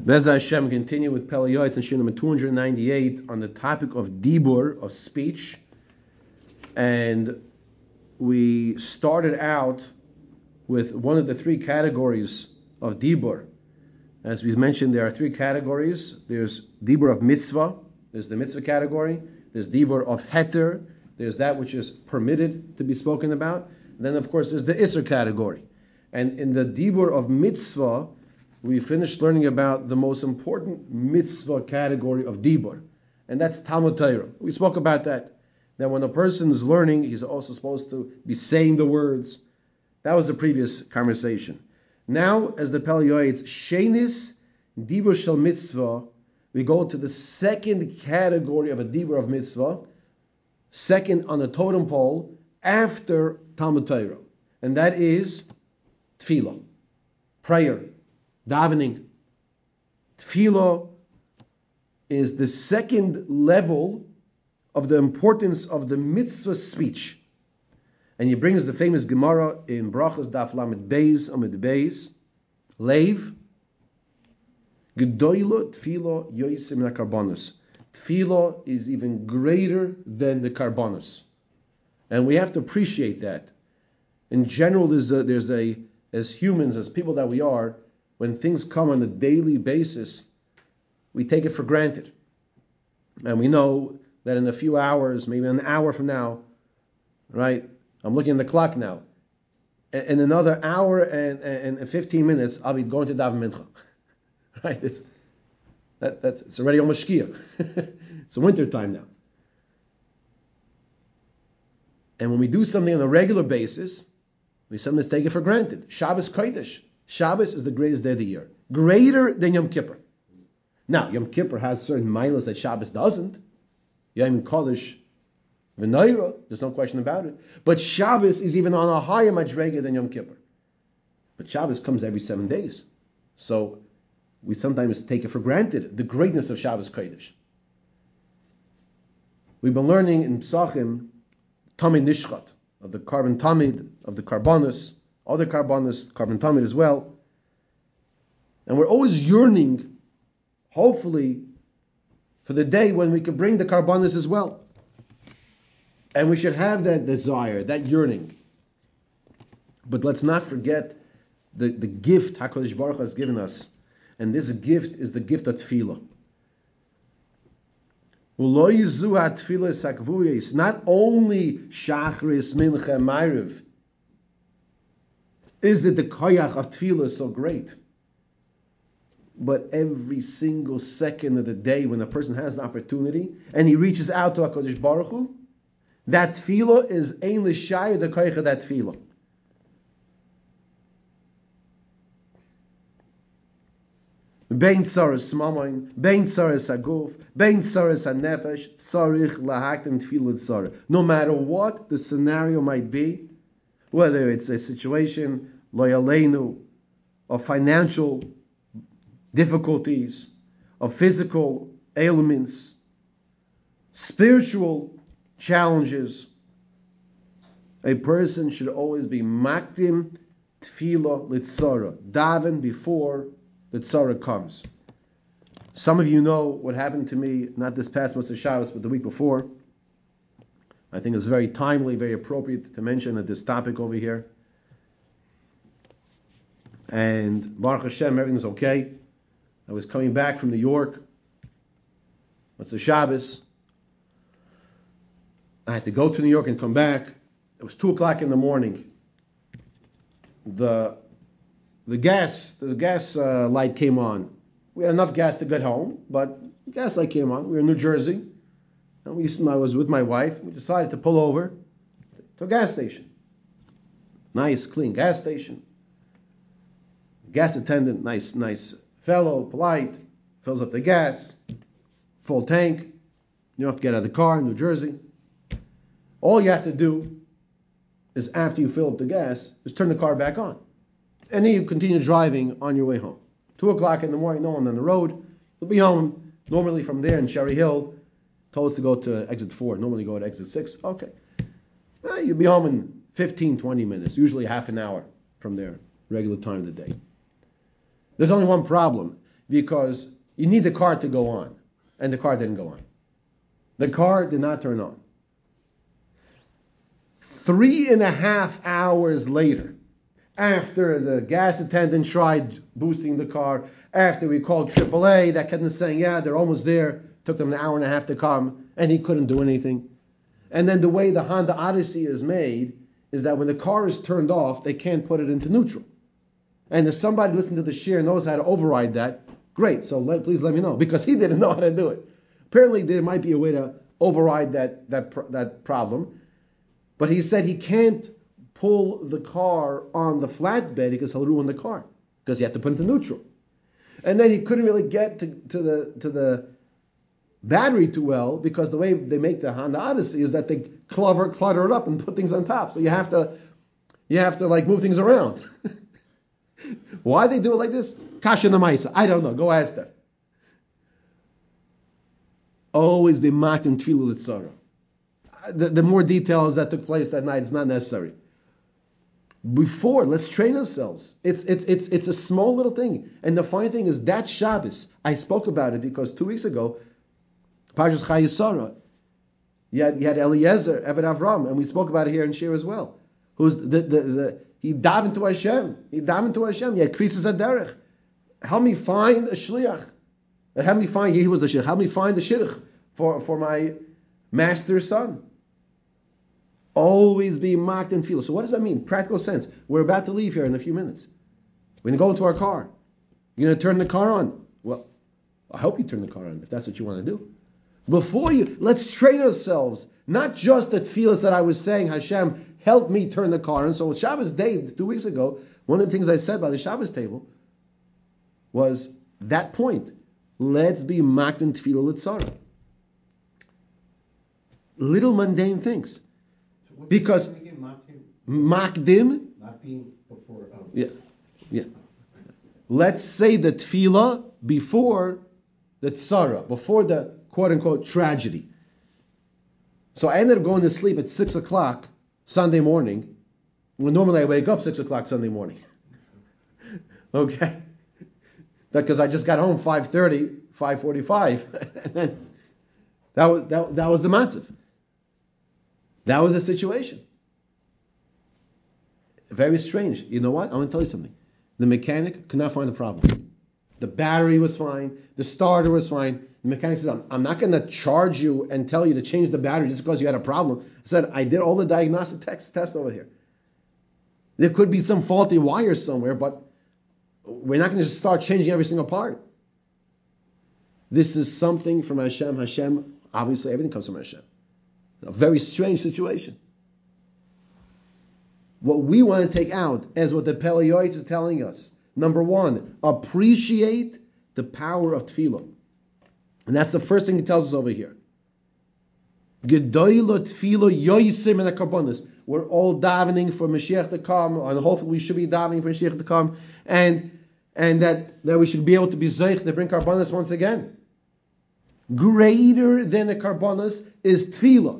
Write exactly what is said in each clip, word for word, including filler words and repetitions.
Bez Hashem, continue with Pele Yoetz and Shir number two hundred ninety-eight on the topic of Dibur, of speech. And we started out with one of the three categories of Dibur. As we mentioned, there are three categories. There's Dibur of Mitzvah, there's the Mitzvah category, there's Dibur of Heter, there's that which is permitted to be spoken about. And then, of course, there's the Isser category. And in the Dibur of Mitzvah, we finished learning about the most important mitzvah category of Dibur, and that's Talmud Torah. We spoke about that. That when a person is learning, he's also supposed to be saying the words. That was the previous conversation. Now, as the Pele Yoetz, Shenis Dibur Shel Mitzvah, we go to the second category of a Dibur of Mitzvah, second on the totem pole after Talmud Torah, and that is Tefillah, prayer. Davening. Tefillah is the second level of the importance of the mitzvah speech. And he brings the famous Gemara in Brachas Daf Lamed Beis Amid Beis. Leiv. Gedoyla Tefillah Yoysim Na Karbonos. Tefillah is even greater than the Karbonos. And we have to appreciate that. In general, there's a, there's a, as humans, as people that we are, when things come on a daily basis, we take it for granted. And we know that in a few hours, maybe an hour from now, right? I'm looking at the clock now. In another hour and, and fifteen minutes, I'll be going to Daven Mincha. Right? It's that, that's it's already almost Shkia. It's winter time now. And when we do something on a regular basis, we sometimes take it for granted. Shabbos Kodesh. Shabbos is the greatest day of the year. Greater than Yom Kippur. Now, Yom Kippur has certain milas that Shabbos doesn't. Yom Kodesh, V'Noira, there's no question about it. But Shabbos is even on a higher madrega than Yom Kippur. But Shabbos comes every seven days. So we sometimes take it for granted, the greatness of Shabbos Kodesh. We've been learning in Psachim, Tamid Nishchat, of the carbon Tamid, of the Karbonos, other Karbonos, carbon Tamid as well. And we're always yearning, hopefully, for the day when we can bring the Karbonos as well. And we should have that desire, that yearning. But let's not forget the, the gift HaKadosh Baruch Hu has given us. And this gift is the gift of Tefillah. Not only Shachris, Mincha, Ma'ariv, is it the koyach of tefillah so great? But every single second of the day when a person has the opportunity and he reaches out to HaKadosh Baruch Hu, that tefillah is ein l'shayah the koyach of that tefillah. Bein tzaras mamayin, bein tzaras haguf, bein tzaras hanefesh, tzarich lahaktim tefillah tzara. No matter what the scenario might be, whether it's a situation, lo yaleinu, of financial difficulties, of physical ailments, spiritual challenges, a person should always be makdim tefillah litzara, daven before the tzara comes. Some of you know what happened to me, not this past Motzei Shabbos, but the week before. I think it's very timely, very appropriate to mention at this topic over here. And Baruch Hashem, everything's okay. I was coming back from New York. Motzei Shabbos. I had to go to New York and come back. It was two o'clock in the morning. The the gas the gas uh, light came on. We had enough gas to get home, but the gas light came on. We were in New Jersey. And we, I was with my wife. We decided to pull over to a gas station. Nice, clean gas station. Gas attendant, nice, nice fellow, polite, fills up the gas, full tank. You don't have to get out of the car in New Jersey. All you have to do is after you fill up the gas, is turn the car back on. And then you continue driving on your way home. Two o'clock in the morning, no one on the road. You'll be home normally from there in Cherry Hill. Told us to go to exit four. Normally go to exit six. Okay. Well, you'll be home in fifteen, twenty minutes. Usually half an hour from their regular time of the day. There's only one problem. because you need the car to go on. And the car didn't go on. The car did not turn on. Three and a half hours later, after the gas attendant tried boosting the car, after we called triple A, that kept saying, yeah, they're almost there, took them an hour and a half to come, and he couldn't do anything. And then the way the Honda Odyssey is made is that when the car is turned off, they can't put it into neutral. And if somebody listening to the share knows how to override that, great, so let, please let me know, because he didn't know how to do it. Apparently there might be a way to override that that that problem, but he said he can't pull the car on the flatbed because he'll ruin the car, because he had to put it into neutral. And then he couldn't really get to, to the to the battery too well, because the way they make the Honda Odyssey is that they clutter, clutter it up and put things on top. So you have to you have to like move things around. Why they do it like this? Kasha Namaisa. I don't know. Go ask them. Always be mocked in Tfilah L'Tzara. The, the more details that took place that night is not necessary. Before, let's train ourselves. It's it's it's it's a small little thing. And the funny thing is that Shabbos, I spoke about it because two weeks ago, Parshas Chayesara, you had, you had Eliezer, Eved Avram, and we spoke about it here in Shir as well. Who's the the, the he davened to Hashem. He davened to Hashem. He had krisis aderech. Help me find a shliach. Help me find, he was the shliach. Help me find a shidduch for, for my master's son. Always be mocked and feel. So what does that mean? Practical sense. We're about to leave here in a few minutes. We're going to go into our car. You're going to turn the car on. Well, I hope you turn the car on if that's what you want to do. Before you, let's train ourselves. Not just the tefillas that I was saying, Hashem, help me turn the car on. So Shabbos day, two weeks ago, one of the things I said by the Shabbos table was that point. Let's be mocked in Tfilah L'Tzara. Little mundane things. So because makdim, makdim before. Oh. Yeah, yeah. Let's say the tefillah before the tzara, before the quote unquote tragedy. So I ended up going to sleep at six o'clock Sunday morning, when normally I wake up six o'clock Sunday morning. Okay, because I just got home five thirty, five forty-five, and then that was that, that was the matzav. That was the situation. Very strange. You know what? I want to tell you something. The mechanic could not find the problem. The battery was fine. The starter was fine. The mechanic says, I'm, I'm not going to charge you and tell you to change the battery just because you had a problem. I said, I did all the diagnostic tests test over here. There could be some faulty wire somewhere, but we're not going to just start changing every single part. This is something from Hashem. Hashem, obviously everything comes from Hashem. A very strange situation. What we want to take out is what the Pele Yoetz is telling us. Number one, appreciate the power of tefillah. And that's the first thing he tells us over here. Gedoyla tefillah yoysim in the karbonis. We're all davening for Mashiach to come, and hopefully we should be davening for Mashiach to come, and and that, that we should be able to be zoich to bring karbonis once again. Greater than the karbonis is tefillah.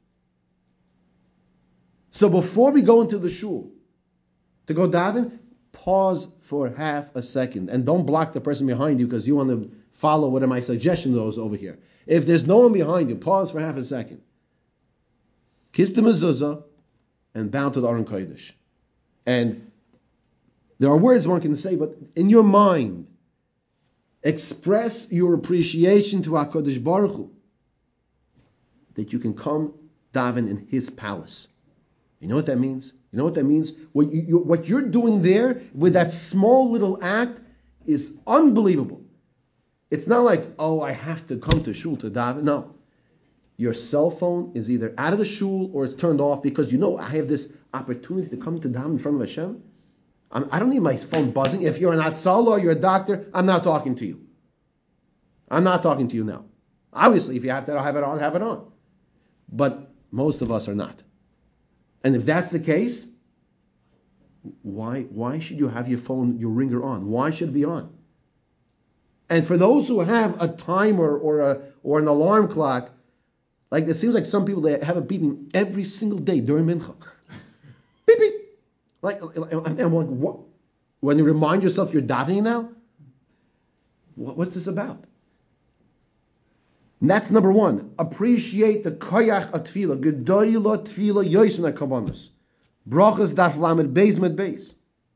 So before we go into the shul to go daven, pause for half a second and don't block the person behind you because you want to follow what my suggestion is over here. If there's no one behind you, pause for half a second. Kiss the mezuzah and bow to the Aron Kodesh. And there are words one can say, but in your mind, express your appreciation to HaKadosh Baruch Hu that you can come daven in His palace. You know what that means? You know what that means? What, you, you, what you're doing there with that small little act is unbelievable. It's not like, oh, I have to come to shul to daven. No. Your cell phone is either out of the shul or it's turned off because you know I have this opportunity to come to daven in front of Hashem. I'm, I don't need my phone buzzing. If you're an atzala or you're a doctor, I'm not talking to you. I'm not talking to you now. Obviously, if you have to have it on, have it on. But most of us are not. And if that's the case, why why should you have your phone, your ringer on? Why should it be on? And for those who have a timer or a or an alarm clock, like it seems like some people they have it beeping every single day during mincha. Beep beep. Like and I'm like, what? When you remind yourself you're davening now, What, what's this about? And that's number one. Appreciate the koyach of tefillah. Gedoyla tefillah yoisna kavanus. Brachas daf lamed beis med beis.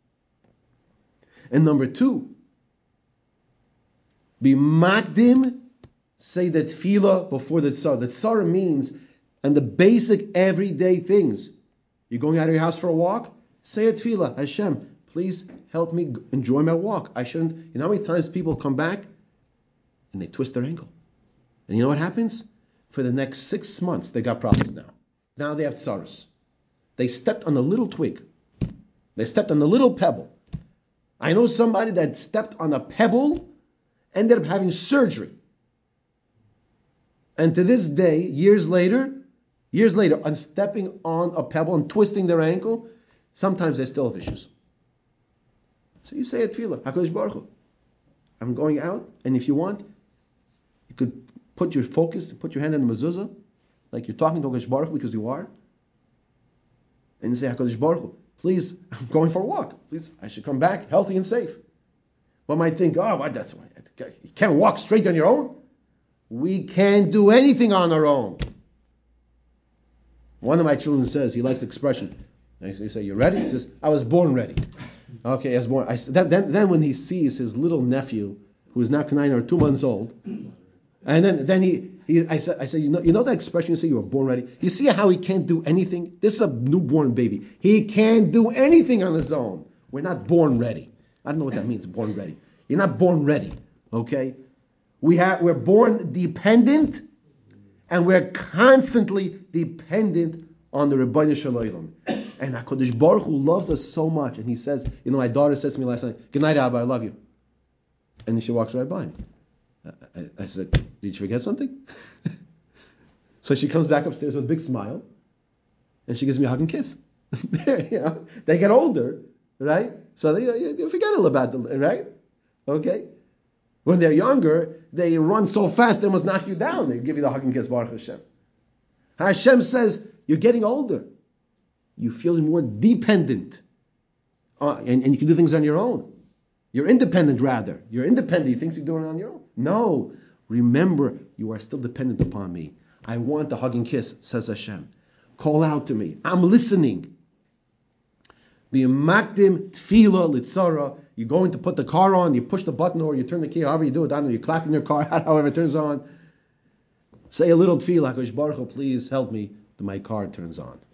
And number two, be makdim, say the tefillah before the tzara. The tzara means, and the basic everyday things. You're going out of your house for a walk? Say a tefillah. Hashem, please help me enjoy my walk. I shouldn't. You know how many times people come back and they twist their ankle? And you know what happens? For the next six months, they got problems now. Now they have tsaras. They stepped on a little twig. They stepped on a little pebble. I know somebody that stepped on a pebble, ended up having surgery. And to this day, years later, years later, on stepping on a pebble and twisting their ankle, sometimes they still have issues. So you say a tefillah, HaKadosh Baruch Hu, I'm going out, and if you want, you could put your focus, put your hand in the mezuzah, like you're talking to HaKadosh Baruch Hu, because you are, and you say, HaKadosh Baruch Hu, please, I'm going for a walk. Please, I should come back healthy and safe. One might think, oh, what, that's why you can't walk straight on your own. We can't do anything on our own. One of my children says he likes the expression. I say, "You ready?" Just, I was born ready. Okay, I was born. I, then, then, then when he sees his little nephew, who is now nine or two months old, and then, then he, he, I said, I said, you know, you know that expression you say you were born ready. You see how he can't do anything? This is a newborn baby. He can't do anything on his own. We're not born ready. I don't know what that means. Born ready. You're not born ready. Okay, we have we're born dependent, and we're constantly dependent on the Rebbeinu Shalom. And HaKadosh Baruch Hu loves us so much. And he says, you know, my daughter says to me last night, "Good night, Abba, I love you." And then she walks right by me. I, I, I said, "Did you forget something?" So she comes back upstairs with a big smile, and she gives me a hug and kiss. You know, they get older, right? So they, you, you forget all about them, right? Okay? When they're younger, they run so fast they must knock you down. They give you the hug and kiss, Baruch Hashem. Hashem says, you're getting older. You feel more dependent. Uh, and, and you can do things on your own. You're independent, rather. You're independent. You think you're doing it on your own. No. Remember, you are still dependent upon me. I want the hug and kiss, says Hashem. Call out to me. I'm listening. Be makdim tefillah litzara. You're going to put the car on, you push the button or you turn the key, however you do it. I don't know, you clap in your car, however it turns on. Say a little tefillah, HaKadosh Baruch Hu, please help me that my car turns on.